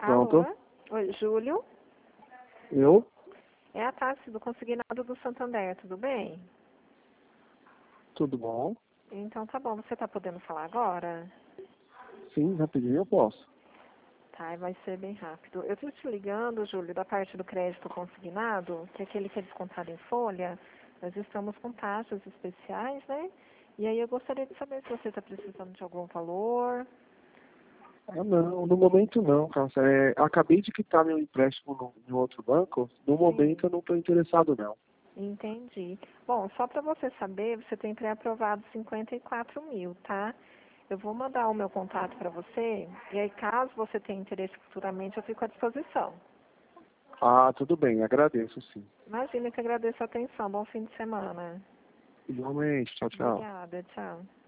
Pronto. Alô? Oi, Júlio? Eu? É a Tassi do Consignado do Santander, tudo bem? Tudo bom? Então tá bom, você tá podendo falar agora? Sim, rapidinho eu posso. Tá, vai ser bem rápido. Eu tô te ligando, Júlio, da parte do crédito consignado, que é aquele que é descontado em folha. Nós estamos com taxas especiais, né? E aí eu gostaria de saber se você está precisando de algum valor. Ah, não, no momento não, Cássia. Acabei de quitar meu empréstimo em outro banco. No Sim. momento eu não estou interessado, não. Entendi. Bom, só para você saber, você tem pré-aprovado 54 mil, tá? Eu vou mandar o meu contato para você, e aí caso você tenha interesse futuramente, eu fico à disposição. Ah, tudo bem, agradeço sim. Imagina que agradeço a atenção. Bom fim de semana. Igualmente, tchau, tchau. Obrigada, tchau.